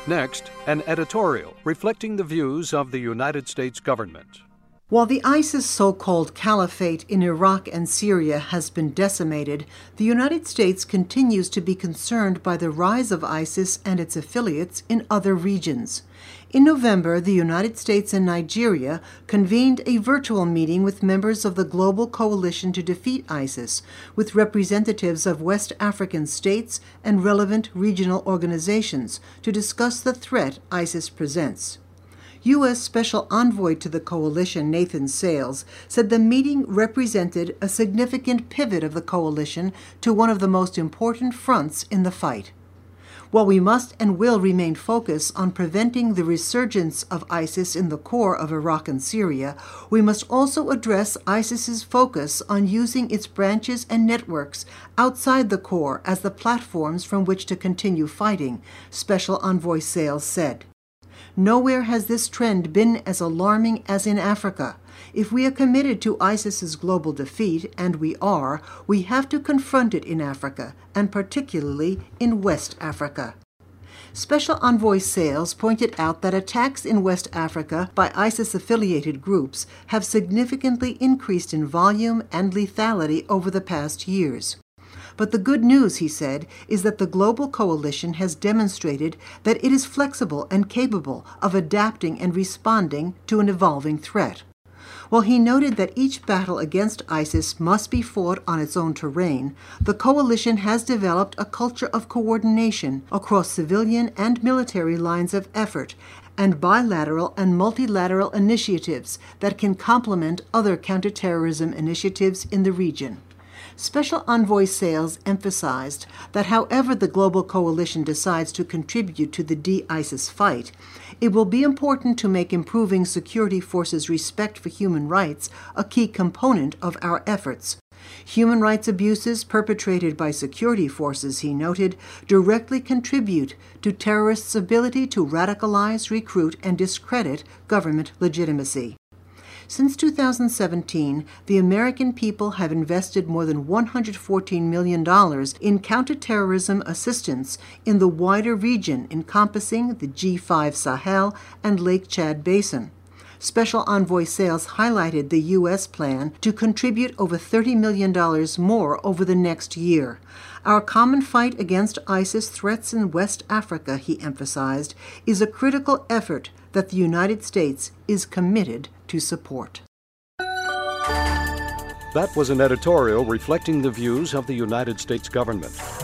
Next, an editorial reflecting the views of the United States government. While the ISIS so-called caliphate in Iraq and Syria has been decimated, the United States continues to be concerned by the rise of ISIS and its affiliates in other regions. In November, the United States and Nigeria convened a virtual meeting with members of the Global Coalition to Defeat ISIS, with representatives of West African states and relevant regional organizations to discuss the threat ISIS presents. U.S. Special Envoy to the coalition, Nathan Sales, said the meeting represented a significant pivot of the coalition to one of the most important fronts in the fight. While we must and will remain focused on preventing the resurgence of ISIS in the core of Iraq and Syria, we must also address ISIS's focus on using its branches and networks outside the core as the platforms from which to continue fighting, Special Envoy Sales said. Nowhere has this trend been as alarming as in Africa. If we are committed to ISIS's global defeat, and we are, we have to confront it in Africa, and particularly in West Africa. Special Envoy Sales pointed out that attacks in West Africa by ISIS-affiliated groups have significantly increased in volume and lethality over the past years. But the good news, he said, is that the global coalition has demonstrated that it is flexible and capable of adapting and responding to an evolving threat. While he noted that each battle against ISIS must be fought on its own terrain, the coalition has developed a culture of coordination across civilian and military lines of effort and bilateral and multilateral initiatives that can complement other counterterrorism initiatives in the region. Special Envoy Sales emphasized that however the global coalition decides to contribute to the de-ISIS fight, it will be important to make improving security forces' respect for human rights a key component of our efforts. Human rights abuses perpetrated by security forces, he noted, directly contribute to terrorists' ability to radicalize, recruit, and discredit government legitimacy. Since 2017, the American people have invested more than $114 million in counterterrorism assistance in the wider region encompassing the G5 Sahel and Lake Chad Basin. Special Envoy Sales highlighted the U.S. plan to contribute over $30 million more over the next year. Our common fight against ISIS threats in West Africa, he emphasized, is a critical effort that the United States is committed to support. That was an editorial reflecting the views of the United States government.